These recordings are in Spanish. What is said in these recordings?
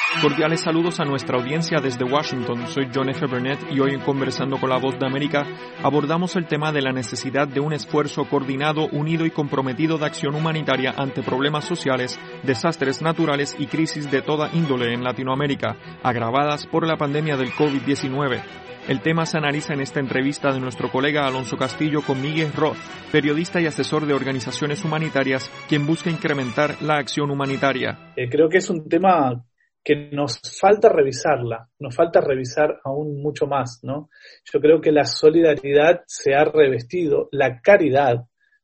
Cordiales saludos a nuestra audiencia desde Washington. Soy John F. Burnett y hoy en Conversando con la Voz de América abordamos el tema de la necesidad de un esfuerzo coordinado, unido y comprometido de acción humanitaria ante problemas sociales, desastres naturales y crisis de toda índole en Latinoamérica, agravadas por la pandemia del COVID-19. El tema se analiza en esta entrevista de nuestro colega Alonso Castillo con Miguel Roth, periodista y asesor de organizaciones humanitarias, quien busca incrementar la acción humanitaria. Creo que es un tema que nos falta revisar aún mucho más, ¿no? Yo creo que la solidaridad se ha revestido, la caridad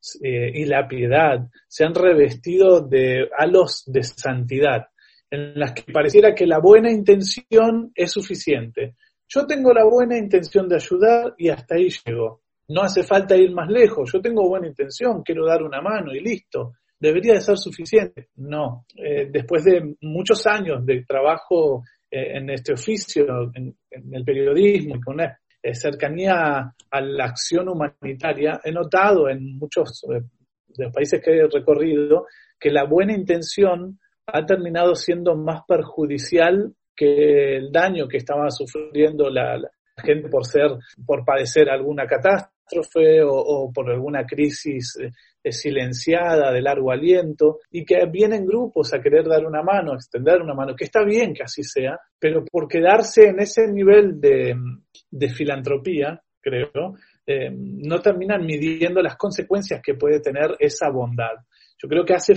y la piedad se han revestido de halos de santidad, en las que pareciera que la buena intención es suficiente. Yo tengo la buena intención de ayudar y hasta ahí llego. No hace falta ir más lejos. Yo tengo buena intención, quiero dar una mano y listo. ¿Debería de ser suficiente? No. Después de muchos años de trabajo en este oficio, en el periodismo, con una cercanía a la acción humanitaria, he notado en muchos de los países que he recorrido que la buena intención ha terminado siendo más perjudicial que el daño que estaba sufriendo la gente por padecer alguna catástrofe o por alguna crisis silenciada de largo aliento, y que vienen grupos a querer dar una mano, extender una mano, que está bien que así sea, pero por quedarse en ese nivel de filantropía, creo, no terminan midiendo las consecuencias que puede tener esa bondad. Yo creo que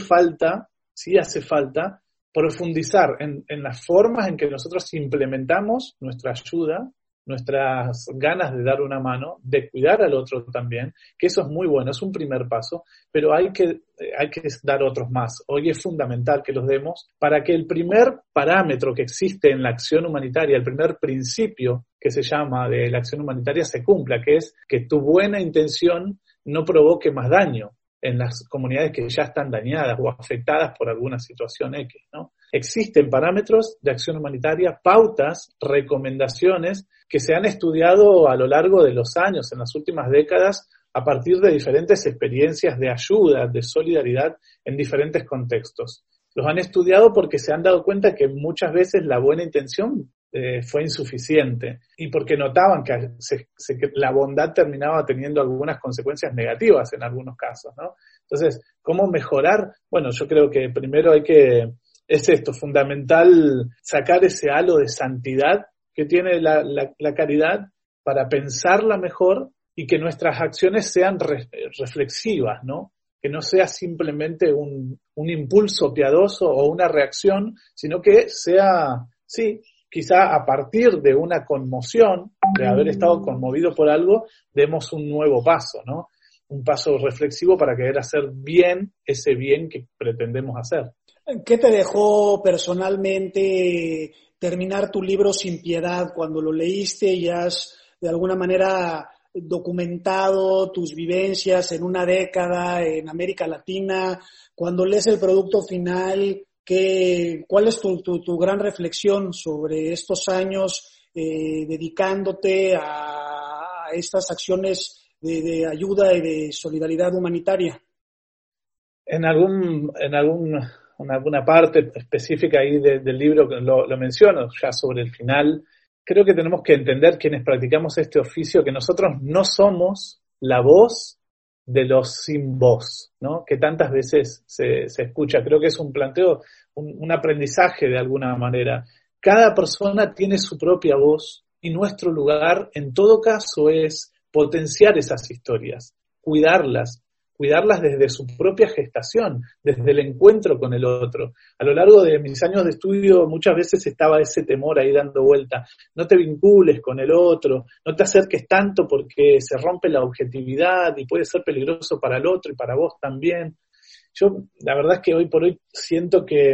sí hace falta profundizar en las formas en que nosotros implementamos nuestra ayuda, nuestras ganas de dar una mano, de cuidar al otro también, que eso es muy bueno, es un primer paso, pero hay que dar otros más. Hoy es fundamental que los demos para que el primer parámetro que existe en la acción humanitaria, el primer principio que se llama de la acción humanitaria se cumpla, que es que tu buena intención no provoque más daño en las comunidades que ya están dañadas o afectadas por alguna situación X, ¿no? Existen parámetros de acción humanitaria, pautas, recomendaciones que se han estudiado a lo largo de los años, en las últimas décadas, a partir de diferentes experiencias de ayuda, de solidaridad en diferentes contextos. Los han estudiado porque se han dado cuenta que muchas veces la buena intención fue insuficiente y porque notaban que la bondad terminaba teniendo algunas consecuencias negativas en algunos casos, ¿no? Entonces, ¿cómo mejorar? Bueno, yo creo que primero es fundamental sacar ese halo de santidad que tiene la caridad para pensarla mejor y que nuestras acciones sean reflexivas, ¿no? Que no sea simplemente un impulso piadoso o una reacción, sino que sea, sí, quizá a partir de una conmoción, de haber estado conmovido por algo, demos un nuevo paso, ¿no? Un paso reflexivo para querer hacer bien ese bien que pretendemos hacer. ¿Qué te dejó personalmente terminar tu libro Sin Piedad cuando lo leíste y has de alguna manera documentado tus vivencias en una década en América Latina? Cuando lees el producto final, ¿cuál es tu gran reflexión sobre estos años dedicándote a estas acciones de ayuda y de solidaridad humanitaria? En alguna parte específica ahí del libro lo menciono ya sobre el final. Creo que tenemos que entender quienes practicamos este oficio que nosotros no somos la voz de los sin voz, ¿no? Que tantas veces se escucha. Creo que es un planteo, un aprendizaje de alguna manera. Cada persona tiene su propia voz y nuestro lugar, en todo caso, es potenciar esas historias, cuidarlas desde su propia gestación, desde el encuentro con el otro. A lo largo de mis años de estudio muchas veces estaba ese temor ahí dando vuelta. No te vincules con el otro, no te acerques tanto porque se rompe la objetividad y puede ser peligroso para el otro y para vos también. Yo la verdad es que hoy por hoy siento que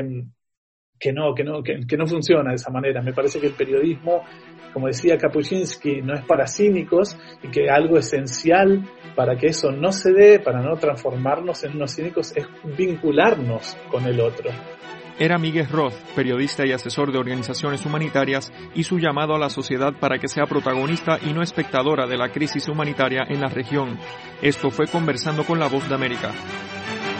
no funciona de esa manera. Me parece que el periodismo, como decía Kapuscinski, no es para cínicos y que algo esencial para que eso no se dé, para no transformarnos en unos cínicos, es vincularnos con el otro. Era Miguel Roth, periodista y asesor de organizaciones humanitarias, y su llamado a la sociedad para que sea protagonista y no espectadora de la crisis humanitaria en la región. Esto fue Conversando con la Voz de América.